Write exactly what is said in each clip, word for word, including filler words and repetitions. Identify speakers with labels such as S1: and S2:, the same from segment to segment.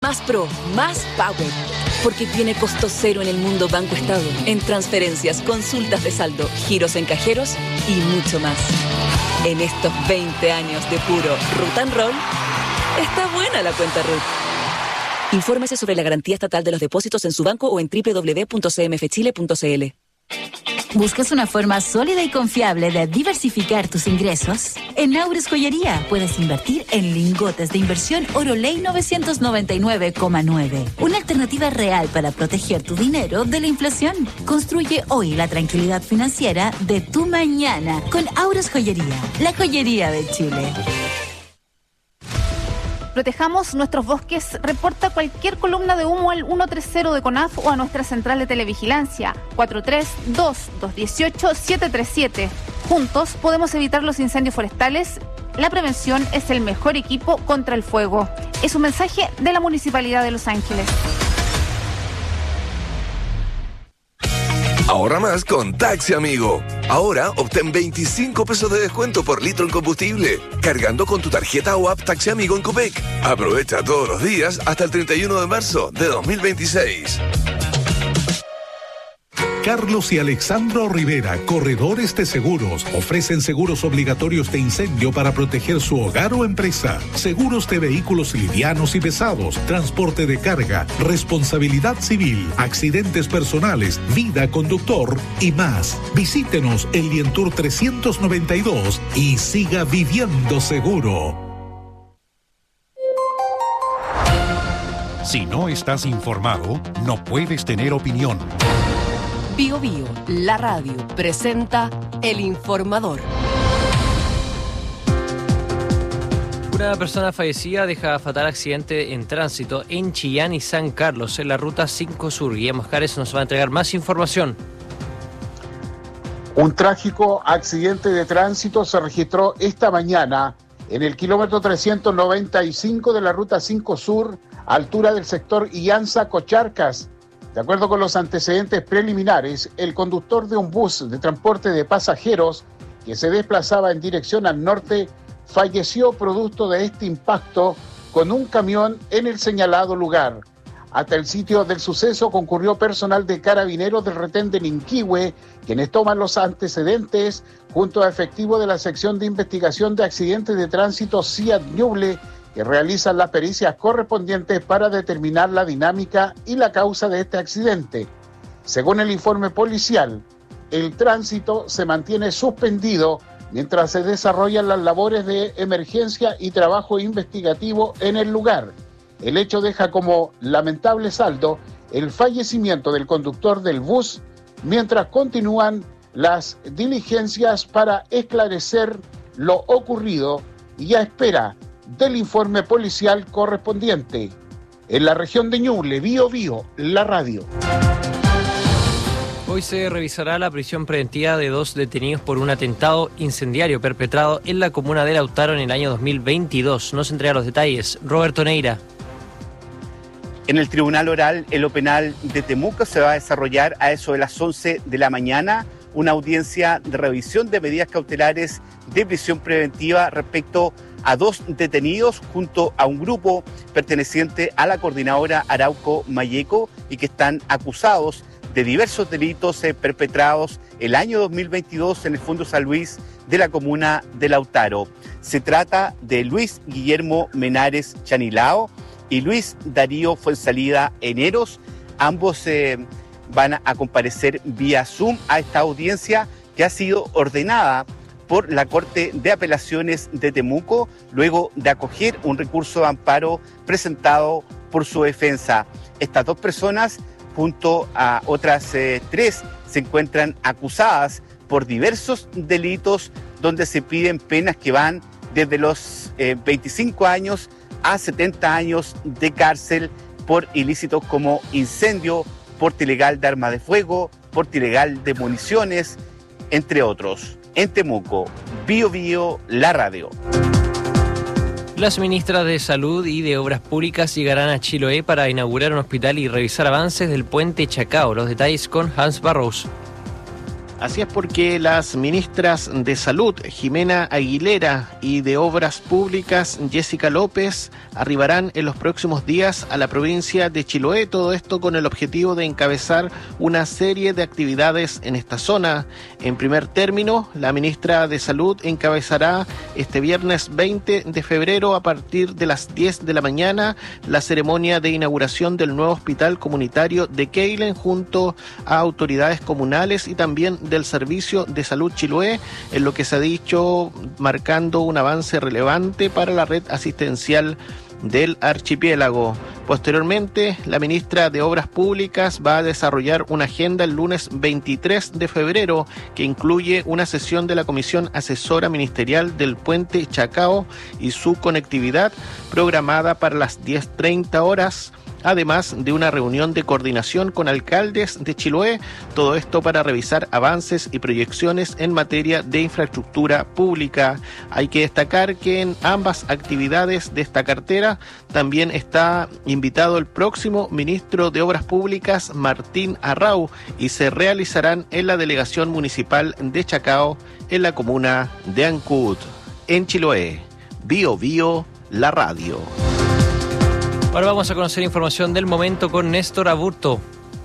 S1: más pro, más power. Porque tiene costo cero en el mundo Banco Estado, en transferencias, consultas de saldo, giros en cajeros y mucho más. En estos veinte años de puro Root and Roll, está buena la cuenta Root. Infórmese sobre la garantía estatal de los depósitos en su banco o en doble u doble u doble u punto c m f chile punto c l.
S2: ¿Buscas una forma sólida y confiable de diversificar tus ingresos? En Aures Joyería puedes invertir en lingotes de inversión Oroley novecientos noventa y nueve coma nueve. Una alternativa real para proteger tu dinero de la inflación. Construye hoy la tranquilidad financiera de tu mañana con Aures Joyería, la joyería de Chile.
S3: Protejamos nuestros bosques. Reporta cualquier columna de humo al ciento treinta de CONAF o a nuestra central de televigilancia cuatro tres dos, dos uno ocho, siete tres siete. Juntos podemos evitar los incendios forestales. La prevención es el mejor equipo contra el fuego. Es un mensaje de la Municipalidad de Los Ángeles.
S4: Ahorra más con Taxi Amigo. Ahora obtén veinticinco pesos de descuento por litro en combustible, cargando con tu tarjeta o app Taxi Amigo en Copec. Aprovecha todos los días hasta el treinta y uno de marzo de dos mil veintiséis.
S5: Carlos y Alexandro Rivera, corredores de seguros, ofrecen seguros obligatorios de incendio para proteger su hogar o empresa, seguros de vehículos livianos y pesados, transporte de carga, responsabilidad civil, accidentes personales, vida conductor y más. Visítenos en Lientour trescientos noventa y dos y siga viviendo seguro.
S6: Si no estás informado, no puedes tener opinión.
S7: Bio Bio, la radio, presenta El Informador.
S8: Una persona fallecida deja fatal accidente en tránsito en Chillán y San Carlos, en la ruta cinco Sur. Guillermo Jares nos va a entregar más información.
S9: Un trágico accidente de tránsito se registró esta mañana en el kilómetro trescientos noventa y cinco de la ruta cinco Sur, altura del sector Illanza-Cocharcas. De acuerdo con los antecedentes preliminares, el conductor de un bus de transporte de pasajeros que se desplazaba en dirección al norte falleció producto de este impacto con un camión en el señalado lugar. Hasta el sitio del suceso concurrió personal de Carabineros del retén de Ninquihue, quienes toman los antecedentes junto a efectivos de la sección de investigación de accidentes de tránsito C I A D Ñuble, que realizan las pericias correspondientes para determinar la dinámica y la causa de este accidente. Según el informe policial, el tránsito se mantiene suspendido mientras se desarrollan las labores de emergencia y trabajo investigativo en el lugar. El hecho deja como lamentable saldo el fallecimiento del conductor del bus, mientras continúan las diligencias para esclarecer lo ocurrido y a espera del informe policial correspondiente. En la región de Ñuble, Bio Bio, la radio.
S8: Hoy se revisará la prisión preventiva de dos detenidos por un atentado incendiario perpetrado en la comuna de Lautaro en el año dos mil veintidós. Nos entrega los detalles Roberto Neira.
S10: En el Tribunal Oral, en lo penal de Temuco, se va a desarrollar a eso de las once de la mañana una audiencia de revisión de medidas cautelares de prisión preventiva respecto a dos detenidos junto a un grupo perteneciente a la coordinadora Arauco Mayeco y que están acusados de diversos delitos eh, perpetrados el año dos mil veintidós en el Fondo San Luis de la comuna de Lautaro. Se trata de Luis Guillermo Menares Chanilao y Luis Darío Fuensalida Eneros. Ambos eh, van a comparecer vía Zoom a esta audiencia que ha sido ordenada por la Corte de Apelaciones de Temuco, luego de acoger un recurso de amparo presentado por su defensa. Estas dos personas, junto a otras eh, tres, se encuentran acusadas por diversos delitos donde se piden penas que van desde los eh, veinticinco años a setenta años de cárcel por ilícitos como incendio, porte ilegal de arma de fuego, porte ilegal de municiones, entre otros. En Temuco, Bio Bio, la radio.
S8: Las ministras de Salud y de Obras Públicas llegarán a Chiloé para inaugurar un hospital y revisar avances del puente Chacao. Los detalles con Hans Barros.
S11: Así es, porque las ministras de Salud, Jimena Aguilera, y de Obras Públicas, Jessica López, arribarán en los próximos días a la provincia de Chiloé, todo esto con el objetivo de encabezar una serie de actividades en esta zona. En primer término, la ministra de Salud encabezará este viernes veinte de febrero a partir de las diez de la mañana la ceremonia de inauguración del nuevo hospital comunitario de Keilen junto a autoridades comunales y también del Servicio de Salud Chiloé, en lo que se ha dicho marcando un avance relevante para la red asistencial del archipiélago. Posteriormente, la ministra de Obras Públicas va a desarrollar una agenda el lunes veintitrés de febrero que incluye una sesión de la Comisión Asesora Ministerial del Puente Chacao y su conectividad programada para las diez treinta horas, además de una reunión de coordinación con alcaldes de Chiloé, todo esto para revisar avances y proyecciones en materia de infraestructura pública. Hay que destacar que en ambas actividades de esta cartera también está invitado el próximo ministro de Obras Públicas, Martín Arrau, y se realizarán en la delegación municipal de Chacao, en la comuna de Ancud. En Chiloé, Bio Bio, la radio.
S8: Ahora vamos a conocer información del momento con Néstor Aburto.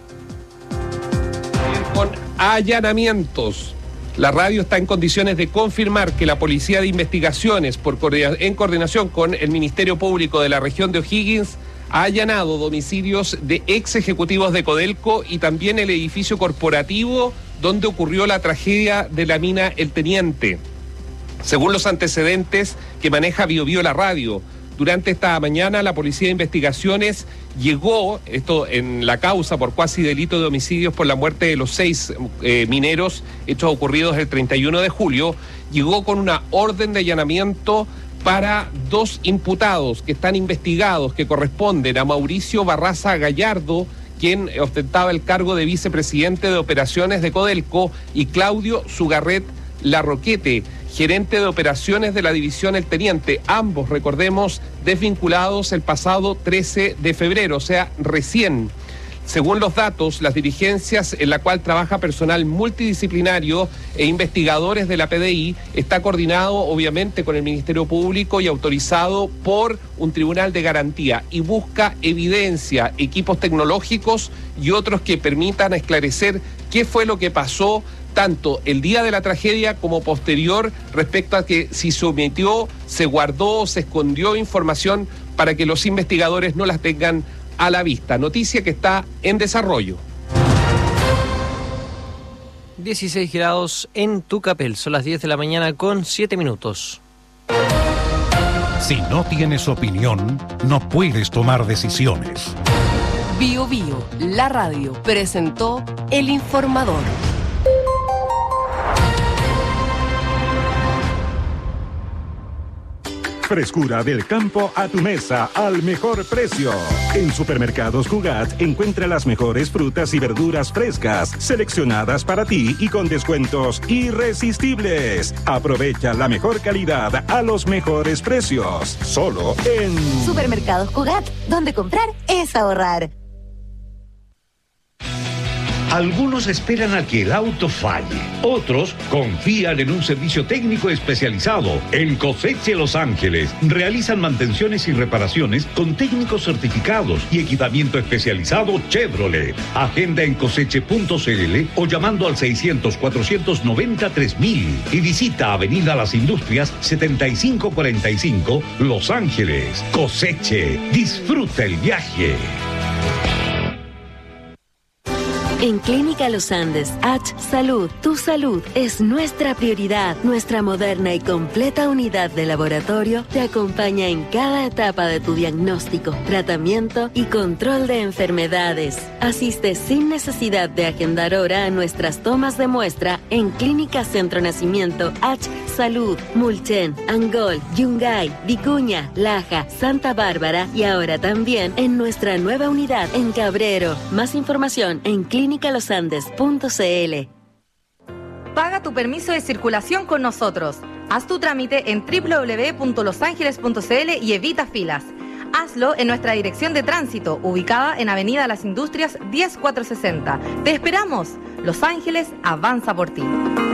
S12: Con allanamientos. La radio está en condiciones de confirmar que la Policía de Investigaciones, por coordina- en coordinación con el Ministerio Público de la región de O'Higgins, ha allanado domicilios de ex ejecutivos de Codelco y también el edificio corporativo donde ocurrió la tragedia de la mina El Teniente. Según los antecedentes que maneja Bio Bio la radio, durante esta mañana la Policía de Investigaciones llegó, esto en la causa por cuasi delito de homicidios por la muerte de los seis eh, mineros, hechos ocurridos el treinta y uno de julio, llegó con una orden de allanamiento para dos imputados que están investigados, que corresponden a Mauricio Barraza Gallardo, quien ostentaba el cargo de vicepresidente de operaciones de Codelco, y Claudio Sugarret Larroquete, gerente de operaciones de la división El Teniente, ambos, recordemos, desvinculados el pasado trece de febrero, o sea, recién. Según los datos, las dirigencias en la cual trabaja personal multidisciplinario e investigadores de la P D I está coordinado obviamente con el Ministerio Público y autorizado por un tribunal de garantía, y busca evidencia, equipos tecnológicos y otros que permitan esclarecer qué fue lo que pasó tanto el día de la tragedia como posterior, respecto a que si se omitió, se guardó, se escondió información para que los investigadores no las tengan a la vista. Noticia que está en desarrollo.
S8: dieciséis grados en Tucapel, son las diez de la mañana con siete minutos.
S6: Si no tienes opinión, no puedes tomar decisiones.
S7: Bio Bio, la radio, presentó El Informador.
S13: Frescura del campo a tu mesa al mejor precio. En Supermercados Cugat encuentra las mejores frutas y verduras frescas, seleccionadas para ti y con descuentos irresistibles. Aprovecha la mejor calidad a los mejores precios. Solo en
S14: Supermercados Cugat, donde comprar es ahorrar.
S15: Algunos esperan a que el auto falle. Otros confían en un servicio técnico especializado. En Coseche Los Ángeles realizan mantenciones y reparaciones con técnicos certificados y equipamiento especializado Chevrolet. Agenda en coseche punto c l o llamando al seiscientos, cuatrocientos noventa, tres mil y visita Avenida Las Industrias setenta y cinco cuarenta y cinco, Los Ángeles. Coseche, disfruta el viaje.
S16: En Clínica Los Andes, H Salud, tu salud es nuestra prioridad. Nuestra moderna y completa unidad de laboratorio te acompaña en cada etapa de tu diagnóstico, tratamiento y control de enfermedades. Asiste sin necesidad de agendar hora a nuestras tomas de muestra en Clínica Centro Nacimiento, H Salud, Mulchen, Angol, Yungay, Vicuña, Laja, Santa Bárbara y ahora también en nuestra nueva unidad en Cabrero. Más información en clínica los andes punto c l.
S17: Paga tu permiso de circulación con nosotros. Haz tu trámite en doble u doble u doble u punto los ángeles punto c l y evita filas. Hazlo en nuestra dirección de tránsito, ubicada en Avenida Las Industrias diez cuatrocientos sesenta. ¡Te esperamos! Los Ángeles avanza por ti.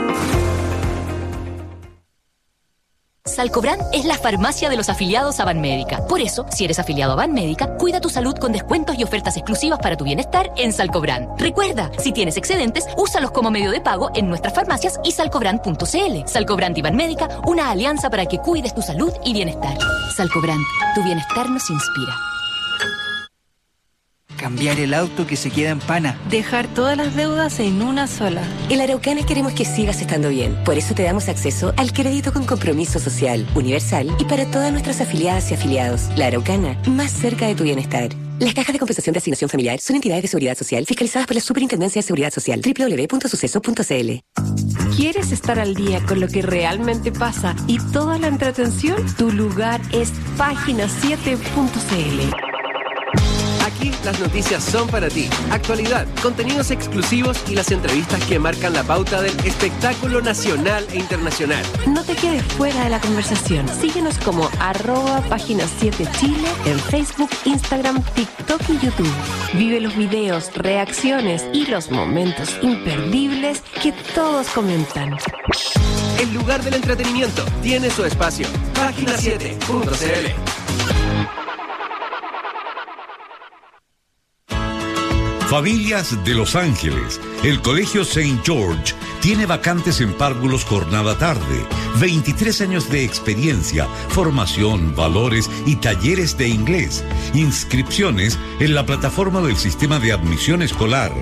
S18: Salcobran es la farmacia de los afiliados a Banmédica. Por eso, si eres afiliado a Banmédica, cuida tu salud con descuentos y ofertas exclusivas para tu bienestar en Salcobran. Recuerda, si tienes excedentes, úsalos como medio de pago en nuestras farmacias y salcobran punto c l. Salcobran y Banmédica, una alianza para que cuides tu salud y bienestar. Salcobran, tu bienestar nos inspira.
S19: Cambiar el auto que se queda en pana.
S20: Dejar todas las deudas en una sola.
S21: En la Araucana queremos que sigas estando bien. Por eso te damos acceso al crédito con compromiso social, universal y para todas nuestras afiliadas y afiliados. La Araucana, más cerca de tu bienestar. Las cajas de compensación de asignación familiar son entidades de seguridad social fiscalizadas por la Superintendencia de Seguridad Social. doble u doble u doble u punto suceso punto c l.
S20: ¿Quieres estar al día con lo que realmente pasa y toda la entretención? Tu lugar es página siete punto c l.
S22: Aquí las noticias son para ti. Actualidad, contenidos exclusivos y las entrevistas que marcan la pauta del espectáculo nacional e internacional.
S20: No te quedes fuera de la conversación. Síguenos como arroba página siete Chile en Facebook, Instagram, TikTok y YouTube. Vive los videos, reacciones y los momentos imperdibles que todos comentan.
S22: El lugar del entretenimiento tiene su espacio. página siete punto c l.
S15: Familias de Los Ángeles, el Colegio Saint George tiene vacantes en párvulos jornada tarde, veintitrés años de experiencia, formación, valores y talleres de inglés. Inscripciones en la plataforma del Sistema de Admisión Escolar.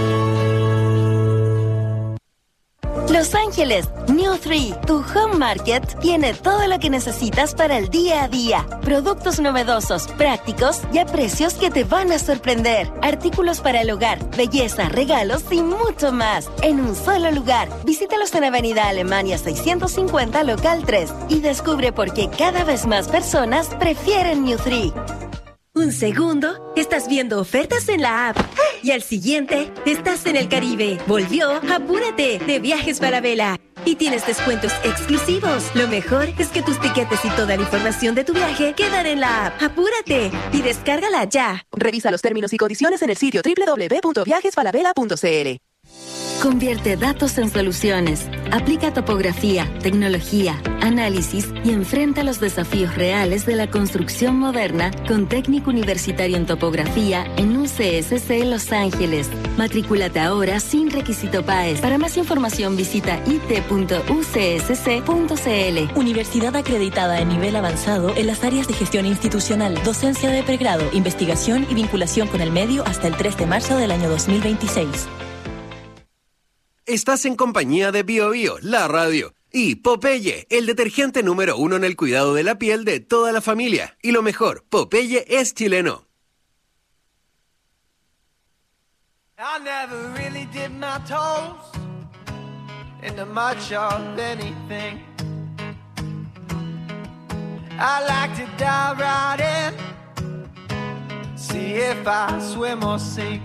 S16: Los Ángeles, New Three, tu home market, tiene todo lo que necesitas para el día a día. Productos novedosos, prácticos y a precios que te van a sorprender. Artículos para el hogar, belleza, regalos y mucho más. En un solo lugar. Visítalos en Avenida Alemania seiscientos cincuenta, local tres. Y descubre por qué cada vez más personas prefieren New Three.
S23: Un segundo, estás viendo ofertas en la app. Y al siguiente, estás en el Caribe. Volvió Apúrate de Viajes Falabella. Y tienes descuentos exclusivos. Lo mejor es que tus tiquetes y toda la información de tu viaje quedan en la app. ¡Apúrate! Y descárgala ya.
S24: Revisa los términos y condiciones en el sitio doble u doble u doble u punto viajes falabella punto c l.
S16: Convierte datos en soluciones. Aplica topografía, tecnología, análisis y enfrenta los desafíos reales de la construcción moderna con técnico universitario en topografía en U C S C Los Ángeles. Matrículate ahora sin requisito P A E S. Para más información visita i t punto u c s c punto c l.
S18: Universidad acreditada en nivel avanzado en las áreas de gestión institucional, docencia de pregrado, investigación y vinculación con el medio hasta el tres de marzo del año dos mil veintiséis.
S22: Estás en compañía de Bio Bio, la radio, y Popeye, el detergente número uno en el cuidado de la piel de toda la familia. Y lo mejor, Popeye es chileno.
S25: I never really did my toes into much of anything. I like to dive right in, see if I swim or sink.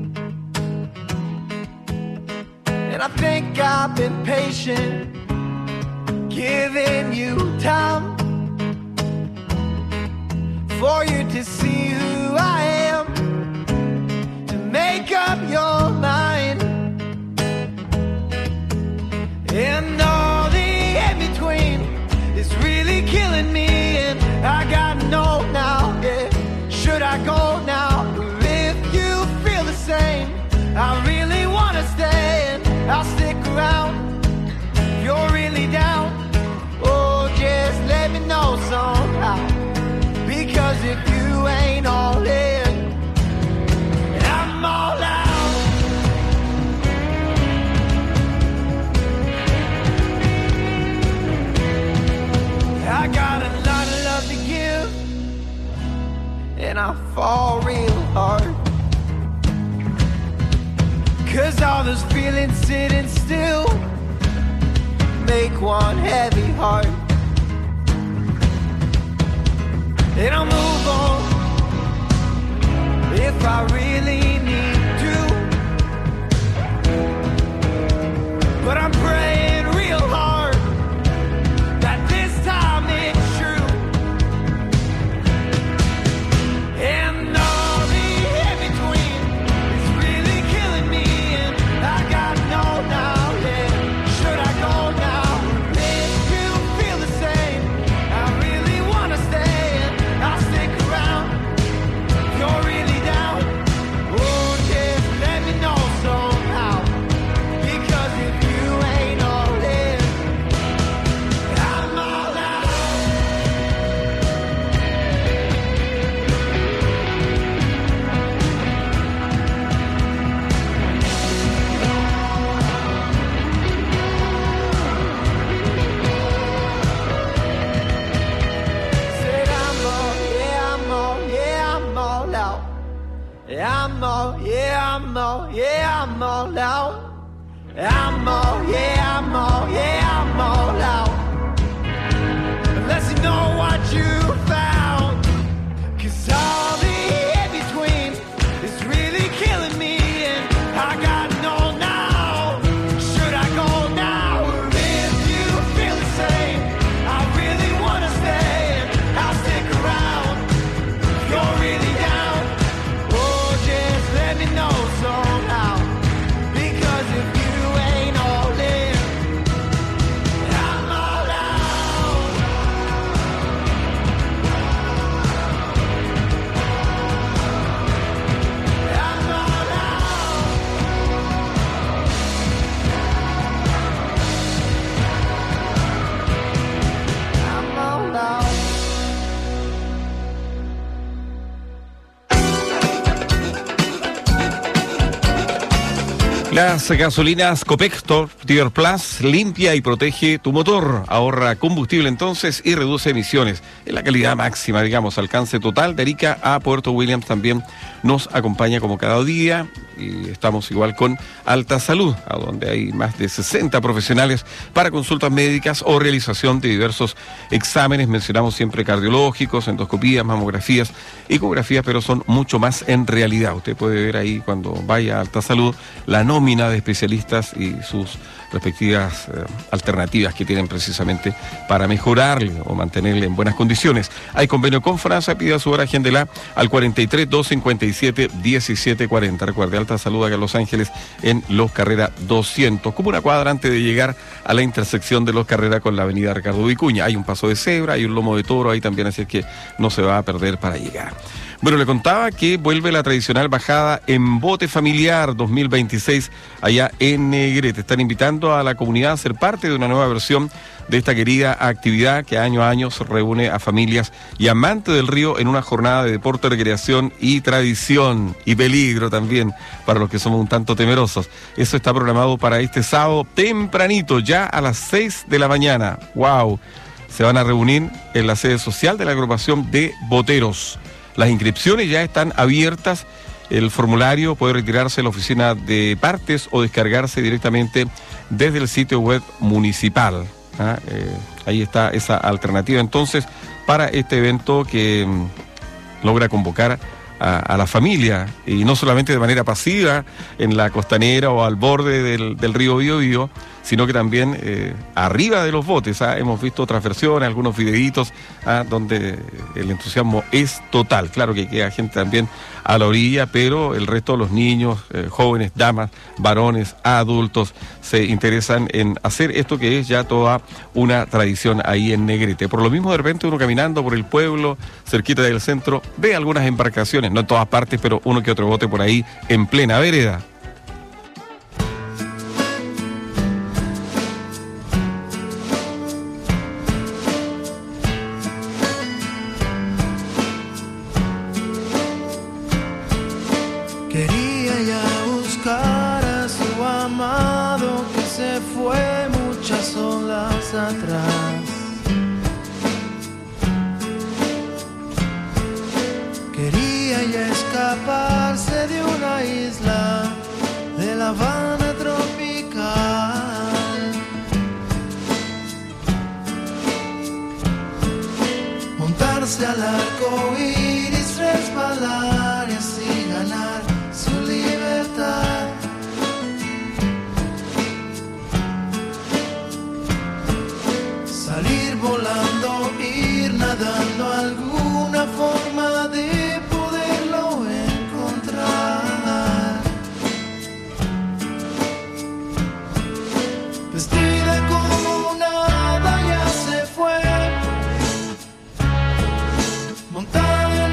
S25: And I think I've been patient, giving you time for you to see who I am, to make up your mind. And all the in-between is really killing me, and I gotta know now, yeah, should I go now? If you feel the same, I really wanna stay, and I'll stick around if you're really down. Oh, just let me know somehow, because if you ain't all in, I'm all out. I got a lot of love to give, and I fall real hard, 'cause all those feelings sitting still make one heavy heart. And I'll move on if I really need to, but I'm praying real hard that this time it's true. I'm all, yeah, I'm all, yeah, I'm all out. I'm all, yeah, I'm all, yeah, I'm all out. Unless you know what you found, 'cause all the in-between is really killing me, and I got no now. Should I go now? Or if you feel the same, I really wanna stay, and I'll stick around. If you're really down, oh, just let me know somehow. Because if you ain't all in, I'm all out. I'm all out. I'm all out.
S12: Las gasolinas Copec Top Tier Plus limpia y protege tu motor, ahorra combustible entonces y reduce emisiones. Es la calidad máxima, digamos, alcance total de Arica a Puerto Williams. También nos acompaña como cada día y estamos igual con Alta Salud, a donde hay más de sesenta profesionales para consultas médicas o realización de diversos exámenes. Mencionamos siempre cardiológicos, endoscopías, mamografías, ecografías, pero son mucho más en realidad. Usted puede ver ahí cuando vaya a Alta Salud la nómina de especialistas y sus respectivas eh, alternativas que tienen precisamente para mejorarle o mantenerle en buenas condiciones. Hay convenio con Franza, pida su hora, agéndela al cuarenta y tres, doscientos cincuenta y siete, diecisiete cuarenta. Recuerde, Alta Salud acá en Los Ángeles en Los Carrera doscientos, como una cuadra antes de llegar a la intersección de Los Carrera con la avenida Ricardo Vicuña. Hay un paso de cebra, hay un lomo de toro ahí también, así es que no se va a perder para llegar. Bueno, le contaba que vuelve la tradicional bajada en bote familiar dos mil veintiséis allá en Negrete. Están invitando a la comunidad a ser parte de una nueva versión de esta querida actividad que año a año se reúne a familias y amantes del río en una jornada de deporte, recreación y tradición y peligro también para los que somos un tanto temerosos. Eso está programado para este sábado tempranito, ya a las seis de la mañana. ¡Wow! Se van a reunir en la sede social de la agrupación de boteros. Las inscripciones ya están abiertas. El formulario puede retirarse en la oficina de partes o descargarse directamente desde el sitio web municipal. ¿Ah? Eh, ahí está esa alternativa entonces para este evento que mm, logra convocar a, a la familia, y no solamente de manera pasiva en la costanera o al borde del, del río Biobío, sino que también eh, arriba de los botes. ¿ah? Hemos visto otras versiones, algunos videitos ¿ah? donde el entusiasmo es total. Claro que queda gente también a la orilla, pero el resto de los niños, eh, jóvenes, damas, varones, adultos, se interesan en hacer esto que es ya toda una tradición ahí en Negrete. Por lo mismo, de repente uno caminando por el pueblo, cerquita del centro, ve algunas embarcaciones, no en todas partes, pero uno que otro bote por ahí en plena vereda.
S25: Quería ya buscar a su amado que se fue muchas olas atrás. Quería ya escaparse de una isla de La Habana tropical. Montarse al arco iris, resbalar y así ganar su libertad. Salir volando, ir nadando, alguna forma de poderlo encontrar. Vestida como una hada ya se fue, montada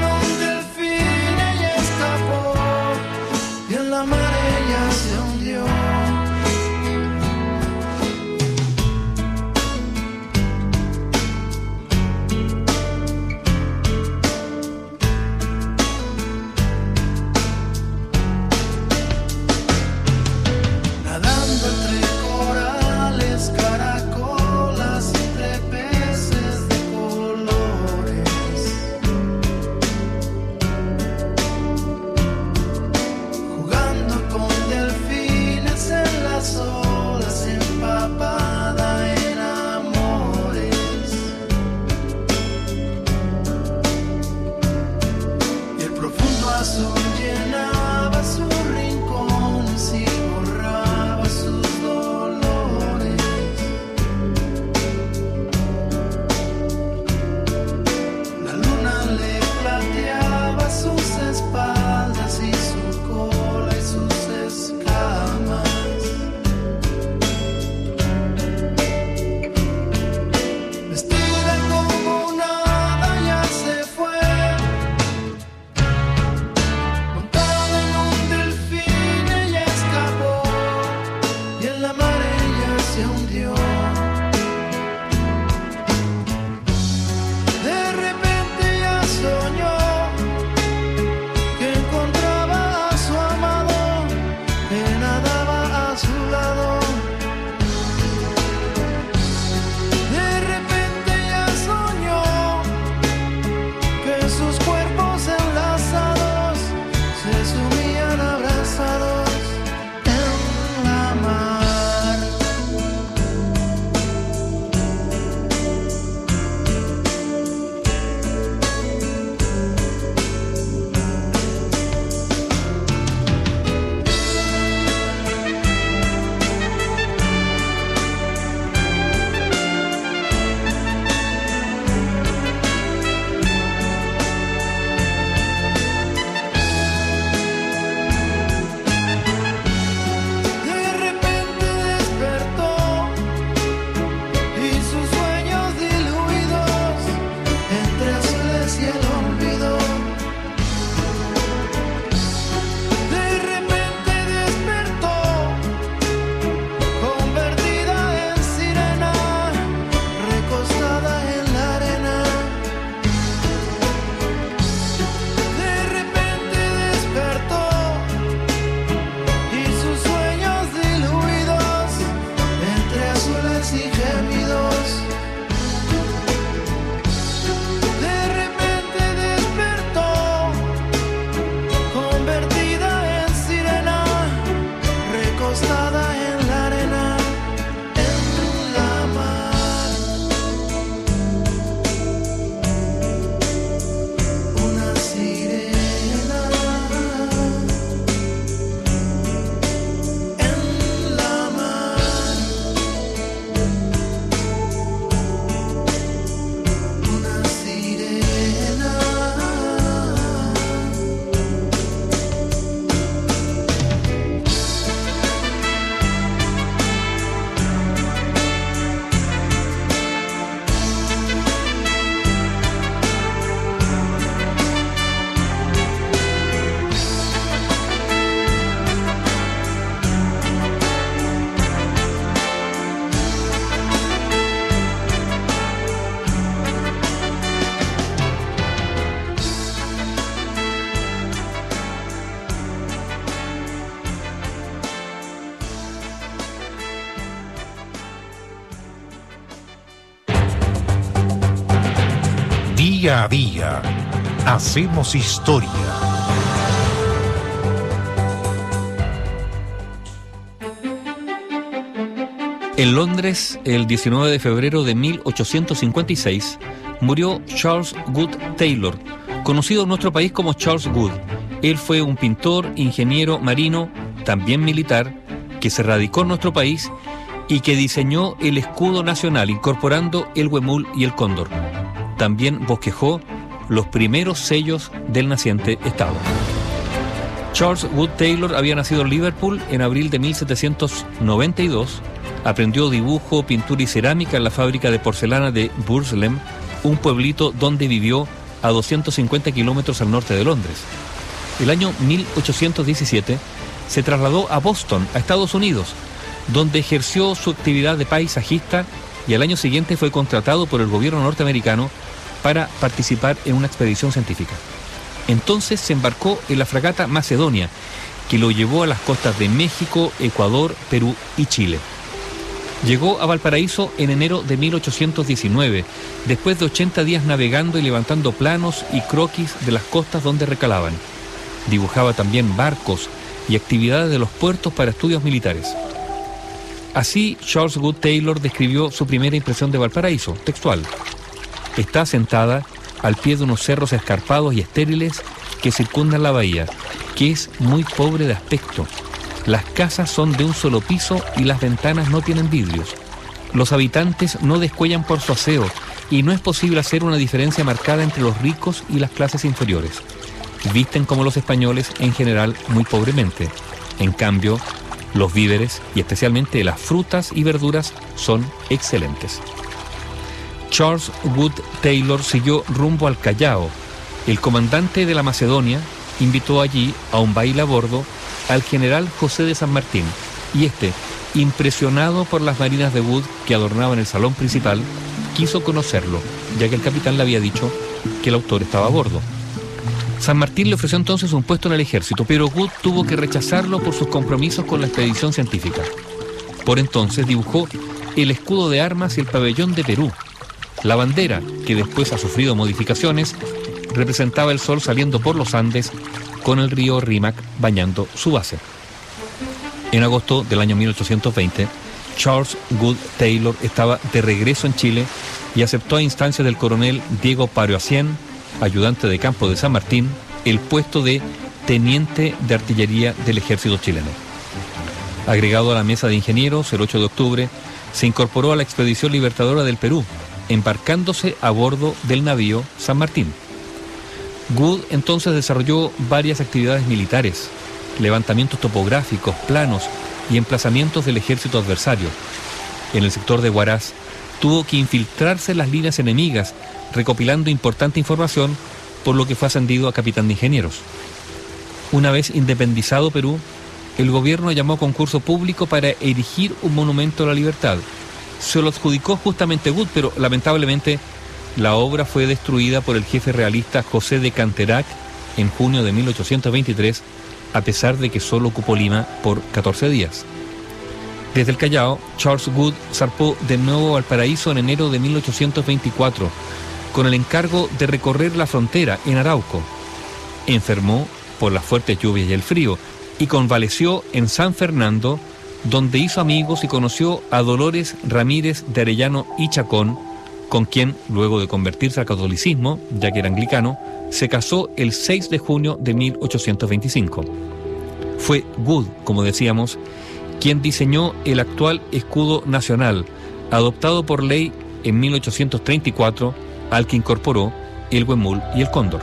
S6: Día a día hacemos historia.
S1: En Londres, el diecinueve de febrero de mil ochocientos cincuenta y seis, murió Charles Good Taylor, conocido en nuestro país como Charles Good. Él fue un pintor, ingeniero marino, también militar, que se radicó en nuestro país y que diseñó el escudo nacional, incorporando el huemul y el cóndor. También bosquejó los primeros sellos del naciente Estado. Charles Good Taylor había nacido en Liverpool en abril de mil setecientos noventa y dos. Aprendió dibujo, pintura y cerámica en la fábrica de porcelana de Burslem, un pueblito donde vivió a doscientos cincuenta kilómetros al norte de Londres. El año mil ochocientos diecisiete se trasladó a Boston, a Estados Unidos, donde ejerció su actividad de paisajista y al año siguiente fue contratado por el gobierno norteamericano para participar en una expedición científica. Entonces se embarcó en la fragata Macedonia, que lo llevó a las costas de México, Ecuador, Perú y Chile. Llegó a Valparaíso en enero de mil ochocientos diecinueve, después de ochenta días navegando y levantando planos y croquis de las costas donde recalaban. Dibujaba también barcos y actividades de los puertos para estudios militares. Así, Charles Good Taylor describió su primera impresión de Valparaíso, textual. Está sentada al pie de unos cerros escarpados y estériles que circundan la bahía, que es muy pobre de aspecto. Las casas son de un solo piso y las ventanas no tienen vidrios. Los habitantes no descuellan por su aseo y no es posible hacer una diferencia marcada entre los ricos y las clases inferiores. Visten como los españoles en general muy pobremente. En cambio, los víveres y especialmente las frutas y verduras son excelentes. Charles Good Taylor siguió rumbo al Callao. El comandante de la Macedonia invitó allí a un baile a bordo al general José de San Martín, y este, impresionado por las marinas de Wood que adornaban el salón principal, quiso conocerlo, ya que el capitán le había dicho que el autor estaba a bordo. San Martín le ofreció entonces un puesto en el ejército, pero Wood tuvo que rechazarlo por sus compromisos con la expedición científica. Por entonces dibujó el escudo de armas y el pabellón de Perú. La bandera, que después ha sufrido modificaciones, representaba el sol saliendo por los Andes con el río Rímac bañando su base. En agosto del año mil ochocientos veinte, Charles Good Taylor estaba de regreso en Chile y aceptó a instancias del coronel Diego Paroacien, ayudante de campo de San Martín, el puesto de teniente de artillería del ejército chileno. Agregado a la mesa de ingenieros el ocho de octubre, se incorporó a la expedición libertadora del Perú, embarcándose a bordo del navío San Martín. Good entonces desarrolló varias actividades militares, levantamientos topográficos, planos y emplazamientos del ejército adversario. En el sector de Huaraz tuvo que infiltrarse en las líneas enemigas, recopilando importante información, por lo que fue ascendido a capitán de ingenieros. Una vez independizado Perú, el gobierno llamó a concurso público para erigir un monumento a la libertad. Se lo adjudicó justamente Good, pero lamentablemente la obra fue destruida por el jefe realista José de Canterac en junio de mil ochocientos veintitrés, a pesar de que solo ocupó Lima por catorce días. Desde el Callao, Charles Good zarpó de nuevo a Valparaíso en enero de mil ochocientos veinticuatro, con el encargo de recorrer la frontera en Arauco. Enfermó por las fuertes lluvias y el frío y convaleció en San Fernando, donde hizo amigos y conoció a Dolores Ramírez de Arellano y Chacón, con quien, luego de convertirse al catolicismo, ya que era anglicano, se casó el seis de junio de mil ochocientos veinticinco. Fue Good, como decíamos, quien diseñó el actual escudo nacional, adoptado por ley en mil ochocientos treinta y cuatro, al que incorporó el huemul y el cóndor.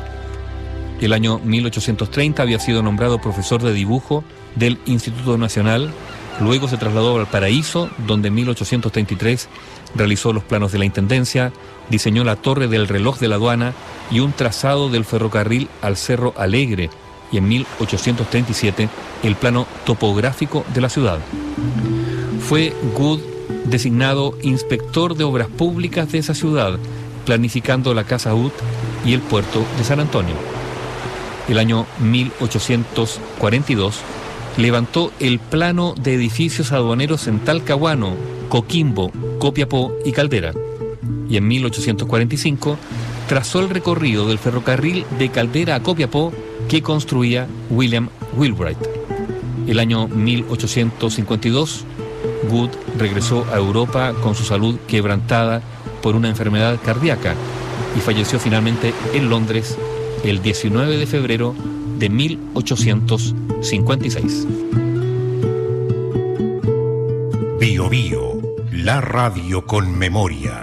S1: El año mil ochocientos treinta había sido nombrado profesor de dibujo del Instituto Nacional. Luego se trasladó a Valparaíso, donde en mil ochocientos treinta y tres realizó los planos de la Intendencia, diseñó la torre del reloj de la aduana y un trazado del ferrocarril al Cerro Alegre, y en mil ochocientos treinta y siete el plano topográfico de la ciudad. Fue Good designado inspector de obras públicas de esa ciudad, planificando la Casa U T y el puerto de San Antonio. El año mil ochocientos cuarenta y dos levantó el plano de edificios aduaneros en Talcahuano, Coquimbo, Copiapó y Caldera. Y en mil ochocientos cuarenta y cinco trazó el recorrido del ferrocarril de Caldera a Copiapó que construía William Wheelwright. El año mil ochocientos cincuenta y dos, Good regresó a Europa con su salud quebrantada por una enfermedad cardíaca y falleció finalmente en Londres el diecinueve de febrero de mil ochocientos cincuenta y seis.
S6: Bio Bio, la radio con memoria.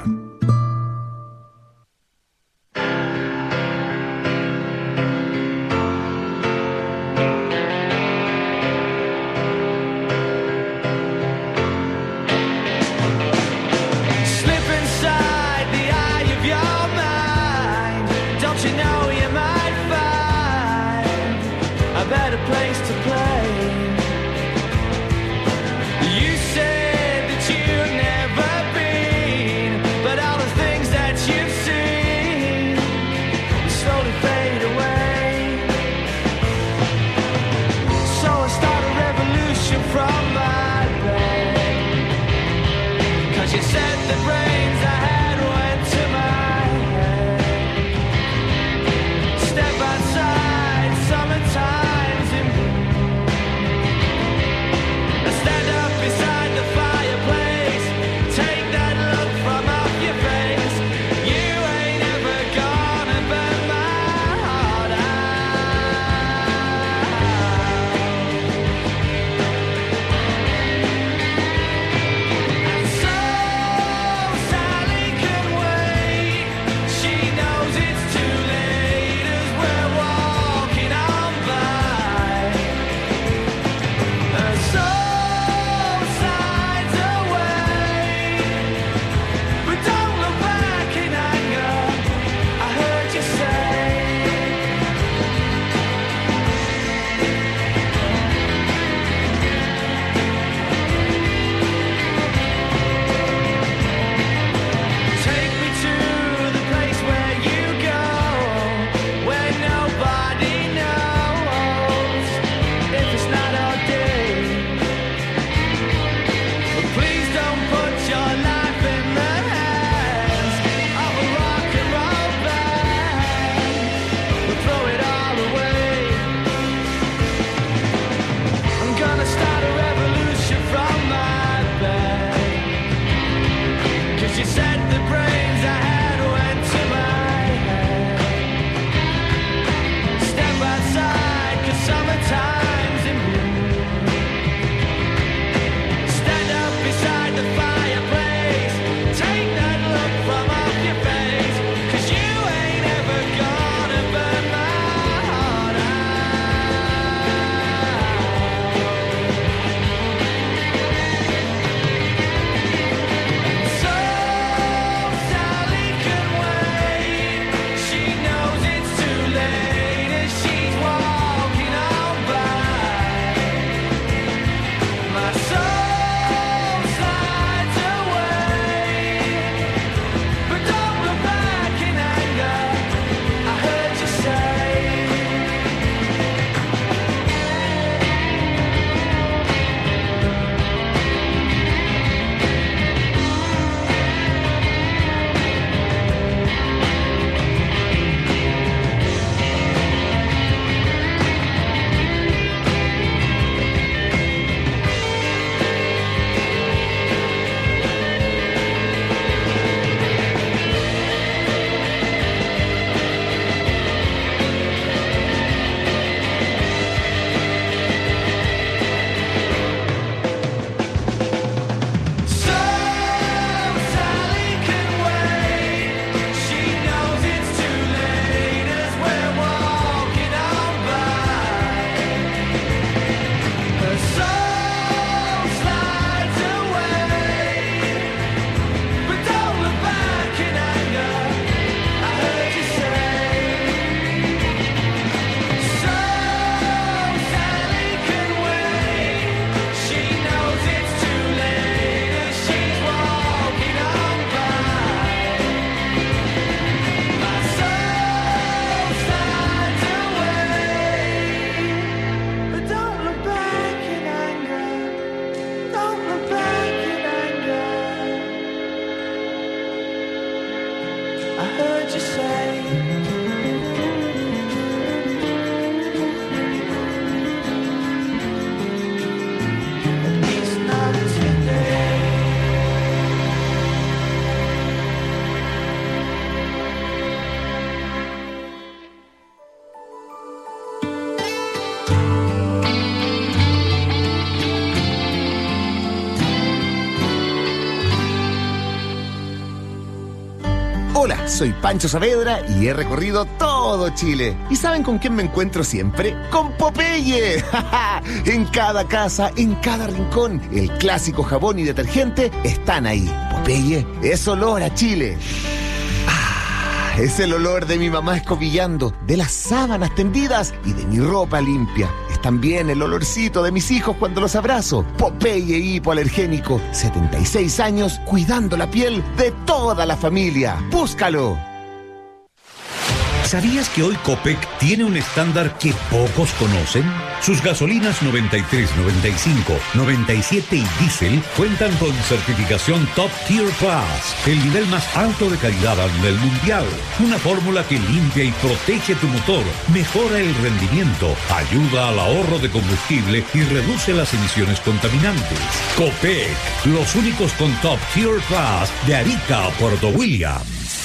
S2: soy Pancho Saavedra y he recorrido todo Chile. ¿Y saben con quién me encuentro siempre? ¡Con Popeye! En cada casa, en cada rincón, el clásico jabón y detergente están ahí. Popeye es olor a Chile. Ah, es el olor de mi mamá escobillando, de las sábanas tendidas y de mi ropa limpia. Es también el olorcito de mis hijos cuando los abrazo. Popeye hipoalergénico, setenta y seis años cuidando la piel de toda la familia. ¡Búscalo!
S15: ¿Sabías que hoy Copec tiene un estándar que pocos conocen? Sus gasolinas noventa y tres, noventa y cinco, noventa y siete y diésel cuentan con certificación Top Tier Plus, el nivel más alto de calidad a nivel mundial. Una fórmula que limpia y protege tu motor, mejora el rendimiento, ayuda al ahorro de combustible y reduce las emisiones contaminantes. Copec, los únicos con Top Tier Plus de Arica a Puerto Williams.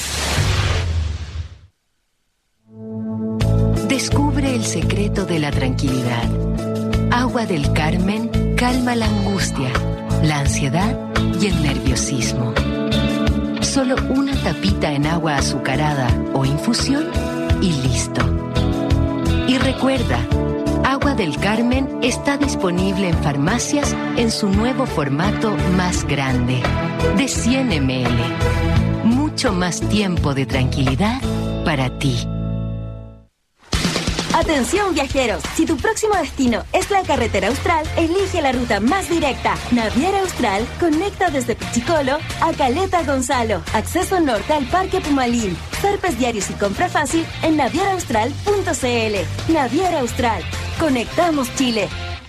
S16: Descubre el secreto de la tranquilidad. Agua del Carmen calma la angustia, la ansiedad y el nerviosismo. Solo una tapita en agua azucarada o infusión y listo. Y recuerda, Agua del Carmen está disponible en farmacias en su nuevo formato más grande, de cien mililitros. Mucho más tiempo de tranquilidad para ti.
S23: Atención viajeros, si tu próximo destino es la carretera austral, elige la ruta más directa. Naviera Austral conecta desde Pichicolo a Caleta Gonzalo. Acceso norte al Parque Pumalín. Zarpes diarios y compra fácil en naviera austral punto c l. Naviera Austral. Conectamos Chile.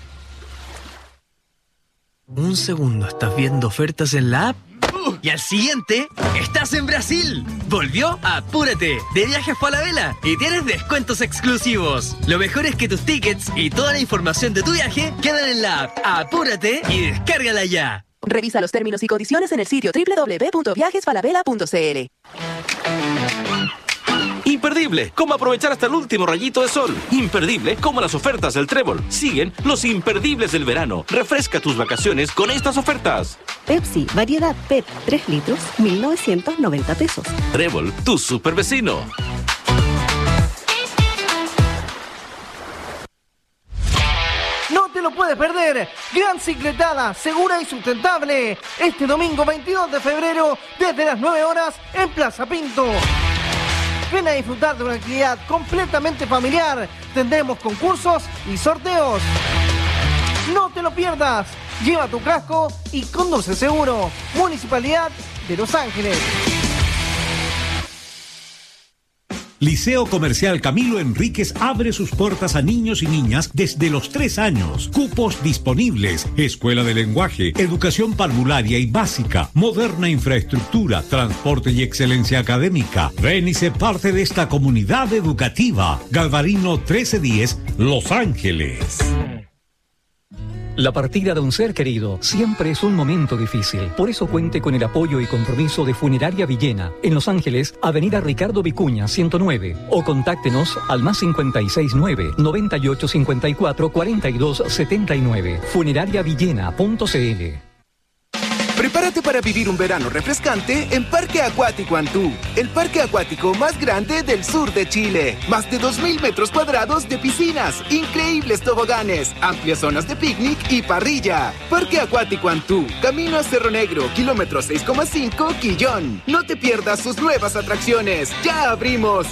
S3: Un segundo, ¿estás viendo ofertas en la app? Y al siguiente, estás en Brasil. Volvió Apúrate, de Viajes Falabella, y tienes descuentos exclusivos. Lo mejor es que tus tickets y toda la información de tu viaje quedan en la app. Apúrate y descárgala ya.
S24: Revisa los términos y condiciones en el sitio doble u doble u doble u punto viajes falabella punto c l.
S4: Imperdible, cómo aprovechar hasta el último rayito de sol. Imperdible, como las ofertas del Trébol. Siguen los imperdibles del verano. Refresca tus vacaciones con estas ofertas.
S5: Pepsi, variedad P E T, tres litros, mil novecientos noventa pesos.
S4: Trébol, tu super vecino.
S9: No te lo puedes perder. Gran cicletada, segura y sustentable. Este domingo veintidós de febrero, desde las nueve horas, en Plaza Pinto. Ven a disfrutar de una actividad completamente familiar. Tendremos concursos y sorteos. No te lo pierdas. Lleva tu casco y conduce seguro. Municipalidad de Los Ángeles.
S15: Liceo Comercial Camilo Enríquez abre sus puertas a niños y niñas desde los tres años. Cupos disponibles. Escuela de lenguaje, educación parvularia y básica, moderna infraestructura, transporte y excelencia académica. Ven y sé parte de esta comunidad educativa. Galvarino trece diez, Los Ángeles.
S26: La partida de un ser querido siempre es un momento difícil. Por eso cuente con el apoyo y compromiso de Funeraria Villena, en Los Ángeles, Avenida Ricardo Vicuña, ciento nueve. O contáctenos al más cincuenta y seis nueve, noventa y ocho cincuenta y cuatro, cuarenta y dos setenta y nueve. funerariavillena punto c l.
S27: Prepárate para vivir un verano refrescante en Parque Acuático Antú, el parque acuático más grande del sur de Chile. Más de dos mil metros cuadrados de piscinas, increíbles toboganes, amplias zonas de picnic y parrilla. Parque Acuático Antú, camino a Cerro Negro, kilómetro seis coma cinco, Quillón. No te pierdas sus nuevas atracciones. ¡Ya abrimos!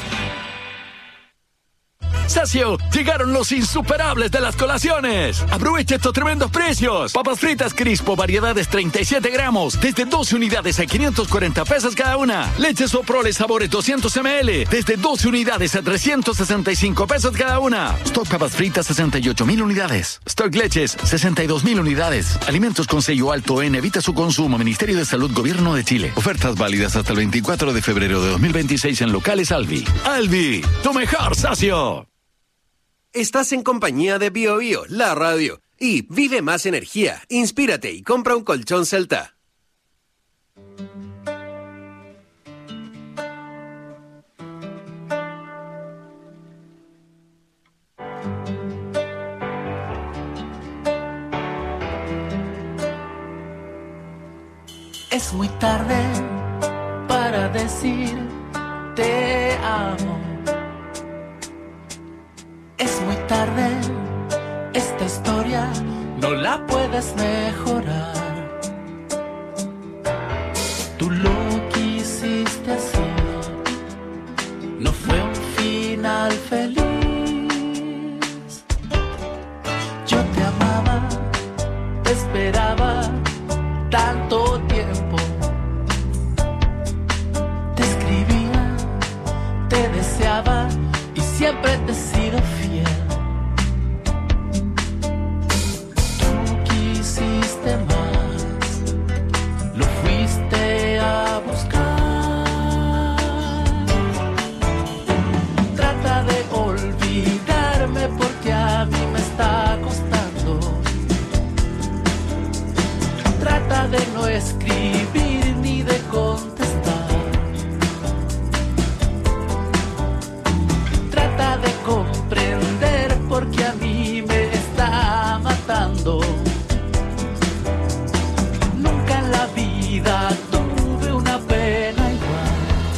S28: Sacio, llegaron los insuperables de las colaciones. Aprovecha estos tremendos precios. Papas fritas Crispo, variedades treinta y siete gramos, desde doce unidades a quinientos cuarenta pesos cada una. Leche Soprole sabores doscientos mililitros, desde doce unidades a trescientos sesenta y cinco pesos cada una. Stock papas fritas sesenta y ocho mil unidades. Stock leches sesenta y dos mil unidades. Alimentos con sello alto en evita su consumo. Ministerio de Salud, Gobierno de Chile. Ofertas válidas hasta el veinticuatro de febrero de dos mil veintiséis en locales Alvi. Alvi, tu mejor sacio.
S22: Estás en compañía de Bio Bio, la radio. Y vive más energía, inspírate y compra un colchón Celta.
S25: Es muy tarde para decir te amo. Es muy tarde, esta historia no la puedes mejorar. Tú lo quisiste así, no fue un final feliz. Yo te amaba, te esperaba tanto tiempo. Te escribía, te deseaba y siempre te he sido fiel. Tú quisiste más, lo fuiste a buscar. Trata de olvidarme porque a mí me está costando. Trata de no escribir ni de contestar. Trata de comprender porque a mí me está matando. Nunca en la vida tuve una pena igual.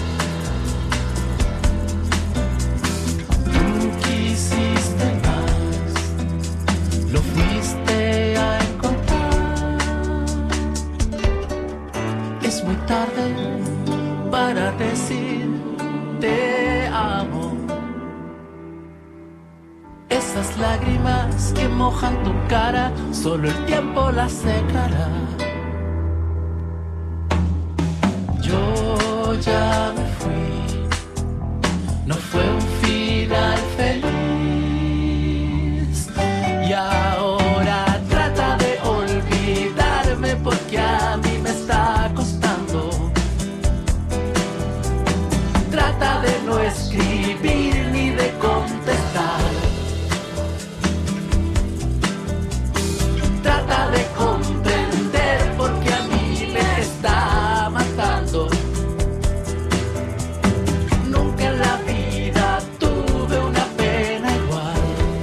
S25: Tú quisiste más, lo fuiste a encontrar. Es muy tarde para decir te amo. Esas lágrimas que mojan tu cara, solo el tiempo las secará. Yo ya me fui, no fue un final feliz. Y ahora trata de olvidarme porque a mí me está costando. Trata de no escribir ni de contestar. Trata de comprender porque a mí me está matando. Nunca en la vida tuve una pena igual.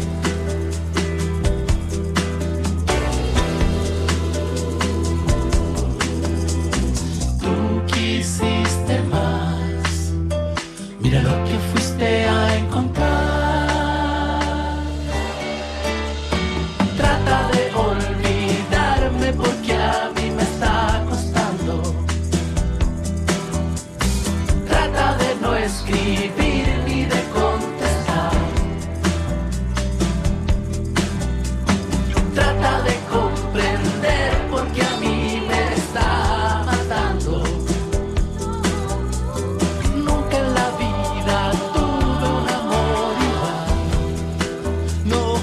S25: Tú quisiste más, mira lo que fuiste a encontrar. Trata de olvidarme porque a mí me está costando. Trata de no escribir ni de contestar. Trata de comprender porque a mí me está matando. Nunca en la vida tuve un amor igual. No.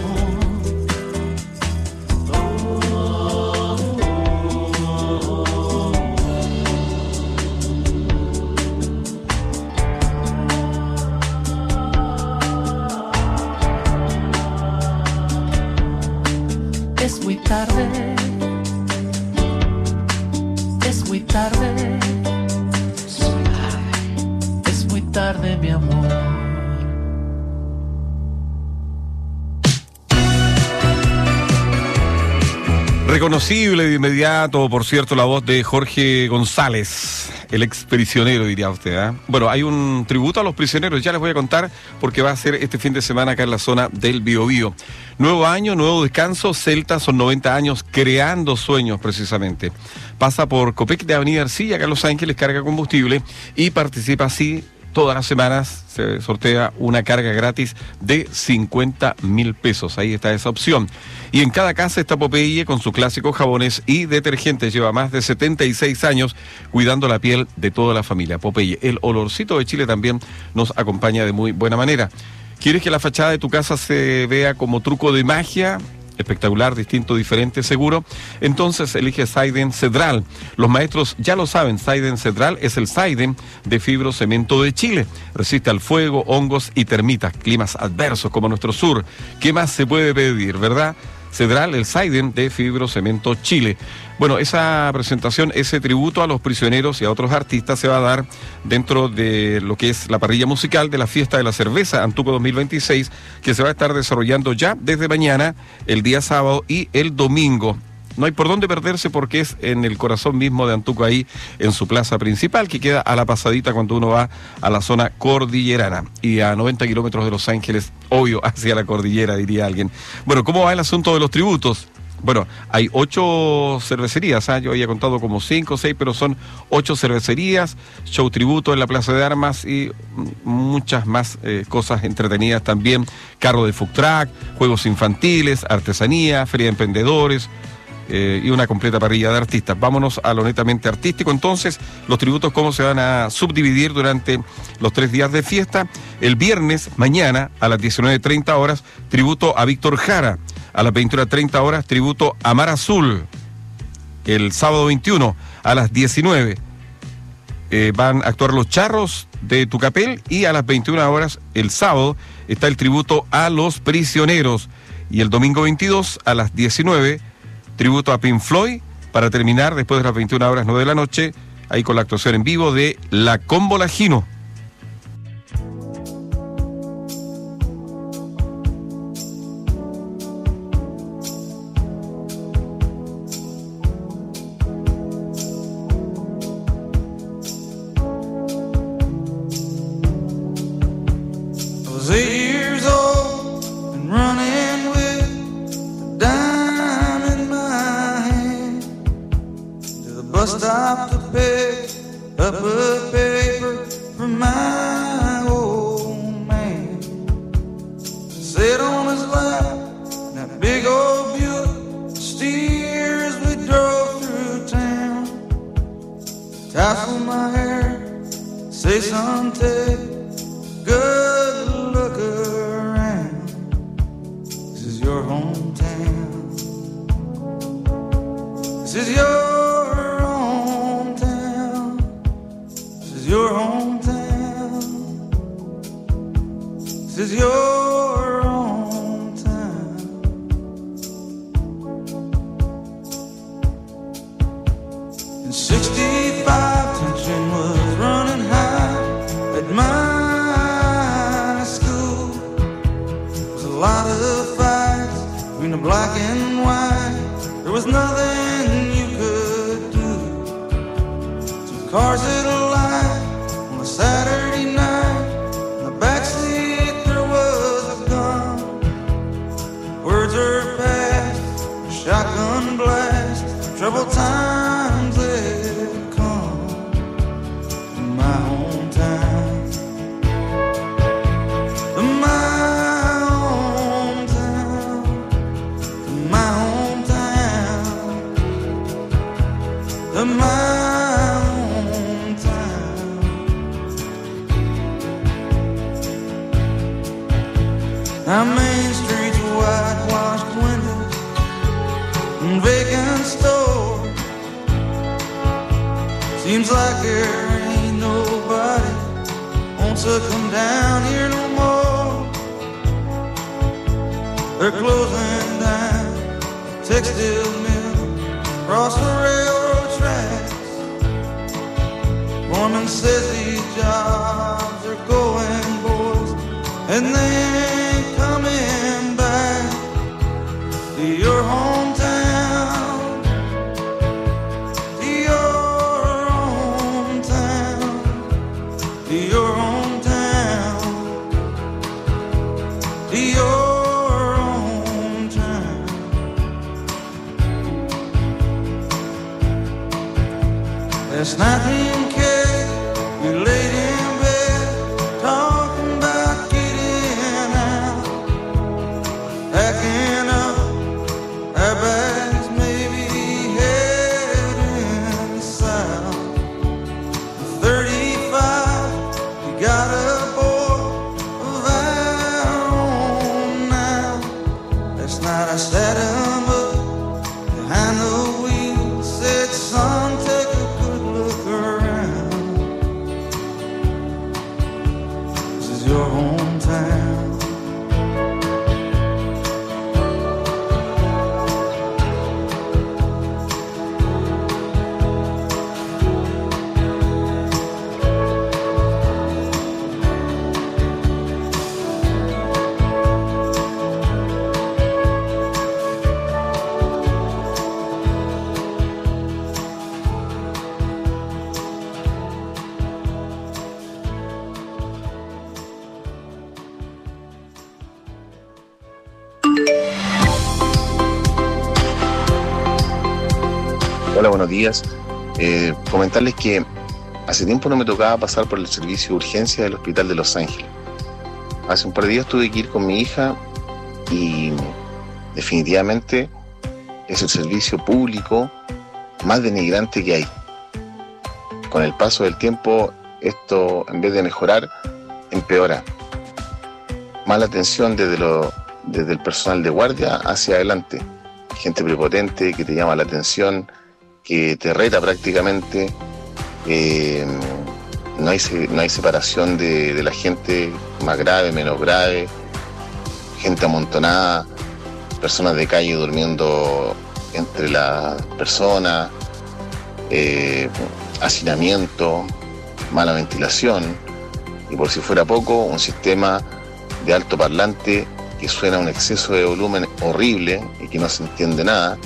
S25: Es muy tarde, es muy tarde, es muy tarde, mi amor.
S7: Reconocible de inmediato, por cierto, la voz de Jorge González, el ex prisionero, diría usted, ¿eh? Bueno, hay un tributo a los prisioneros, ya les voy a contar, porque va a ser este fin de semana acá en la zona del Biobío. Nuevo año, nuevo descanso, Celta, son noventa años creando sueños, precisamente. Pasa por Copec de Avenida Arcilla, acá en Los Ángeles, carga combustible y participa así. Todas las semanas se sortea una carga gratis de cincuenta mil pesos. Ahí está esa opción. Y en cada casa está Popeye con sus clásicos jabones y detergentes. Lleva más de setenta y seis años cuidando la piel de toda la familia. Popeye, el olorcito de Chile también nos acompaña de muy buena manera. ¿Quieres que la fachada de tu casa se vea como truco de magia? Espectacular, distinto, diferente, seguro. Entonces elige Saiden Cedral. Los maestros ya lo saben, Saiden Cedral es el Saiden de fibrocemento de Chile. Resiste al fuego, hongos y termitas, climas adversos como nuestro sur. ¿Qué más se puede pedir, verdad? Cedral, el Saiden de Fibrocemento Chile. Bueno, esa presentación, ese tributo a los prisioneros y a otros artistas se va a dar dentro de lo que es la parrilla musical de la Fiesta de la Cerveza Antuco dos mil veintiséis, que se va a estar desarrollando ya desde mañana, el día sábado y el domingo. No hay por dónde perderse porque es en el corazón mismo de Antuco, ahí en su plaza principal, que queda a la pasadita cuando uno va a la zona cordillerana. Y a noventa kilómetros de Los Ángeles, obvio, hacia la cordillera, diría alguien. Bueno, ¿cómo va el asunto de los tributos? Bueno, hay ocho cervecerías, ¿eh? Yo había contado como cinco o seis, pero son ocho cervecerías, show tributo en la Plaza de Armas y muchas más eh, cosas entretenidas también, carro de food truck, juegos infantiles, artesanía, feria de emprendedores eh, y una completa parrilla de artistas. Vámonos a lo netamente artístico. Entonces, los tributos, ¿cómo se van a subdividir durante los tres días de fiesta? El viernes, mañana, a las diecinueve treinta horas, tributo a Víctor Jara. A las veintiuna treinta horas, tributo a Mar Azul. El sábado veintiuno, a las diecinueve, eh, van a actuar Los Charros de Tucapel. Y a las veintiuna horas, el sábado, está el tributo a Los Prisioneros. Y el domingo veintidós, a las diecinueve, tributo a Pink Floyd. Para terminar, después de las veintiuna horas, nueve de la noche, ahí con la actuación en vivo de La Cómbola Gino.
S8: Stop to pick up a paper from my old man. Sit on his lap, that big old Buick steer as we drove through town. Tassel my hair, say son, take a good look around. This is your hometown. This is your your hometown. This is your hometown. In sixty-five, tension was running high at my school. There was a lot of fights between the black and white. There was nothing you could do. Two cars that aligned on a Saturday night. In the backseat there was a gun. Words are past, a shotgun blast. Troubled times had come in my hometown. In my hometown. In my hometown. In my our main streets, whitewashed windows and vacant stores. Seems like there ain't nobody wants to come down here no more. They're closing down a textile mill across the railroad tracks. Foreman says these jobs are going, boys, and they coming back to your hometown, to your hometown, to your hometown, to your hometown. Last night me and Kay, we laid in bed talking about getting out. Packing up our bags, maybe heading south. thirty-five, we got a boy of our own now. Last night I sat him up behind the wheel, said, son, take a good look around. This is your hometown.
S10: Hola, buenos días. Eh, comentarles que hace tiempo no me tocaba pasar por el servicio de urgencia del Hospital de Los Ángeles. Hace un par de días tuve que ir con mi hija y definitivamente es el servicio público más denigrante que hay. Con el paso del tiempo, esto en vez de mejorar, empeora. Mala atención desde, lo, desde el personal de guardia hacia adelante. Gente prepotente que te llama la atención, que te reta prácticamente. Eh, no, hay, no hay separación de, de la gente más grave, menos grave. Gente amontonada, personas de calle durmiendo entre las personas, eh, hacinamiento, mala ventilación y, por si fuera poco, un sistema de alto parlante que suena a un exceso de volumen horrible y que no se entiende nada.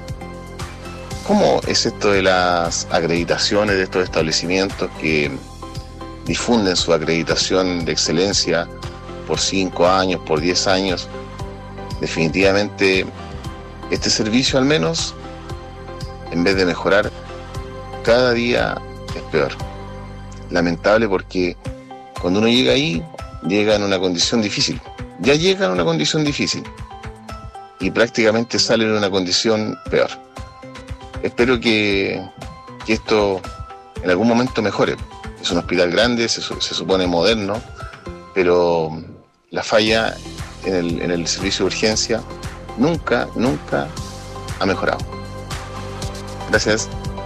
S10: ¿Cómo es esto de las acreditaciones de estos establecimientos que difunden su acreditación de excelencia por cinco años, por diez años? Definitivamente este servicio, al menos, en vez de mejorar, cada día es peor. Lamentable, porque cuando uno llega ahí, llega en una condición difícil. Ya llega en una condición difícil y prácticamente sale en una condición peor. Espero que, que esto en algún momento mejore. Es un hospital grande, se, se supone moderno, pero la falla en el, en el servicio de urgencia nunca, nunca ha mejorado. Gracias.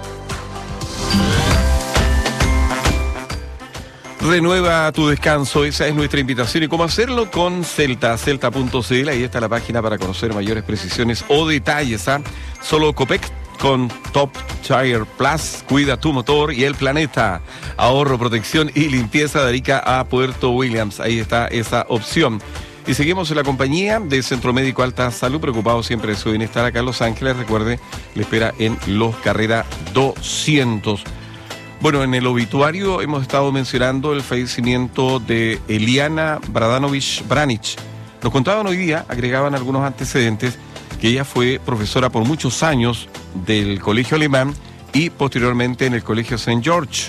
S7: Renueva tu descanso, esa es nuestra invitación. ¿Y cómo hacerlo? Con Celta, celta punto c l. Ahí está la página para conocer mayores precisiones o detalles. ¿ah? Solo Copec con Top Tire Plus, cuida tu motor y el planeta. Ahorro, protección y limpieza de Arica a Puerto Williams. Ahí está esa opción. Y seguimos en la compañía del Centro Médico Alta Salud, preocupado siempre de su bienestar acá en Los Ángeles. Recuerde, le espera en Los Carrera doscientos. Bueno, en el obituario hemos estado mencionando el fallecimiento de Eliana Bradanovich Branich. Nos contaban hoy día, agregaban algunos antecedentes, que ella fue profesora por muchos años del Colegio Alemán y posteriormente en el Colegio Saint George.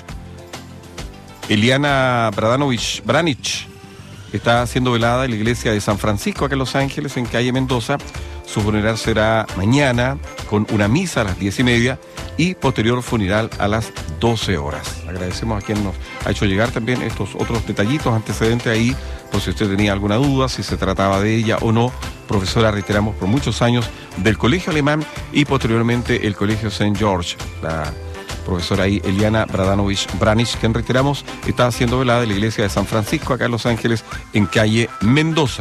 S7: Eliana Bradanovich Branich está siendo velada en la iglesia de San Francisco, acá en Los Ángeles, en calle Mendoza. Su funeral será mañana con una misa a las diez y media y posterior funeral a las doce horas. Agradecemos a quien nos ha hecho llegar también estos otros detallitos, antecedentes ahí, por si usted tenía alguna duda, si se trataba de ella o no. Profesora, reiteramos, por muchos años del Colegio Alemán y posteriormente el Colegio Saint George. La profesora ahí, Eliana Bradanovich Branich, quien reiteramos, está siendo velada en la iglesia de San Francisco, acá en Los Ángeles, en calle Mendoza.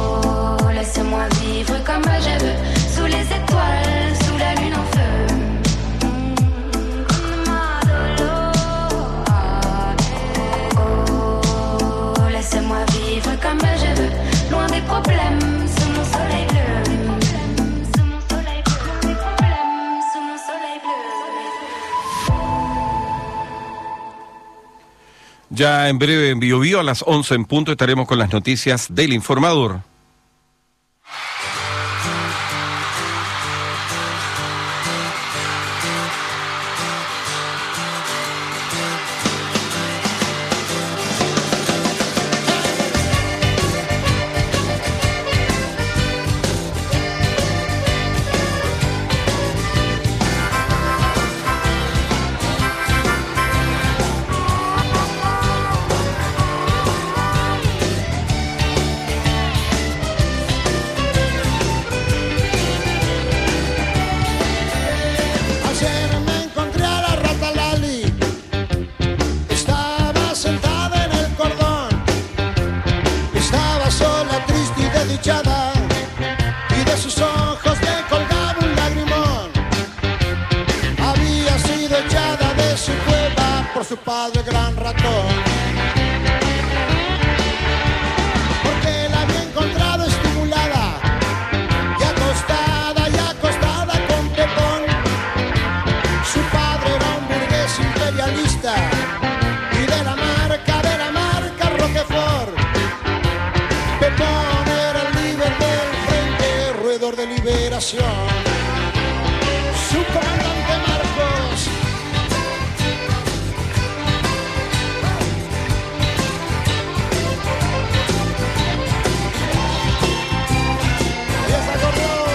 S11: Laissez-moi vivre comme je veux, sous les étoiles, sous la lune en feu.
S7: Ya en breve en Bio Bio a las once en punto estaremos con las noticias del Informador.
S11: Y de sus ojos le colgaba un lagrimón. Había sido echada de su cueva por su padre gran ratón, porque la había encontrado estimulada y acostada y acostada con Pepón. Su padre era un burgués imperialista y de la marca, de la marca Roquefort. Pepón de liberación, su comandante Marcos. Empieza Cordón.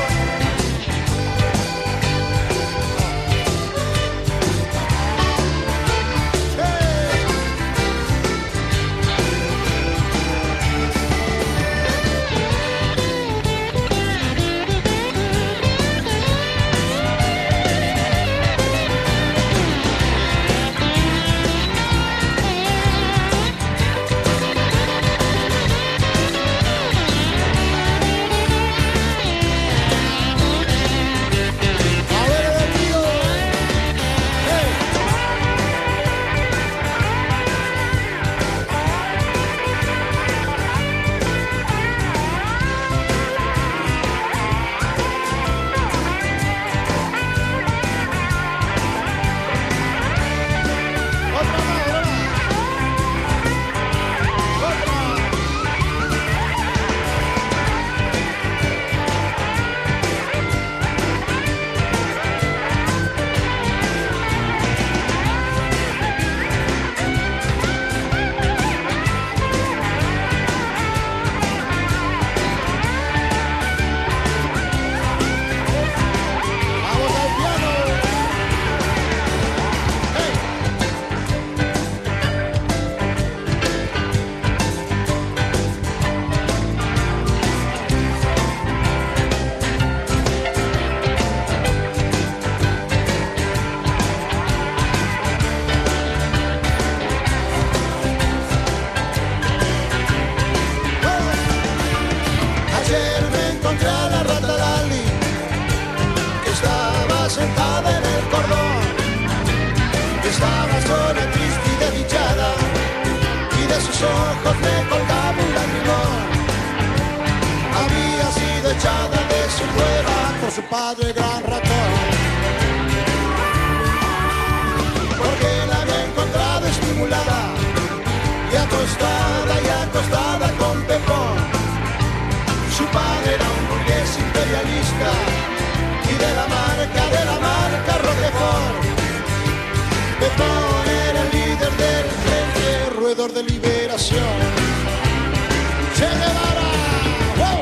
S11: Sentada en el cordón, estaba sola, triste y desdichada, y de sus ojos le colgaba un lagrimón. Había sido echada de su cueva por su padre gran ratón, porque la había encontrado estimulada y acostada y acostada con Pepón. Su padre era un burgués imperialista y de la marca, de la marca Roquefort. Pepón era el líder del frente roedor de liberación. Che Guevara, ¡wow!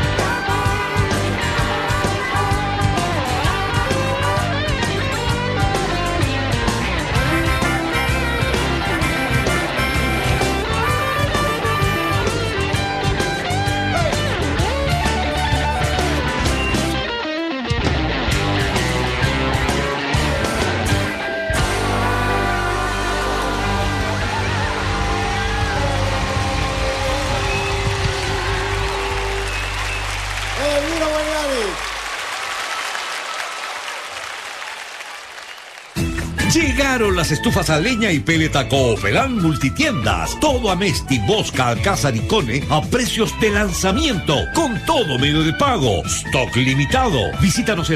S15: Llegaron las estufas a leña y peleta Cooperán Multitiendas. Todo Amesti, Bosca, Alcázar y Cone a precios de lanzamiento, con todo medio de pago. Stock limitado. Visítanos en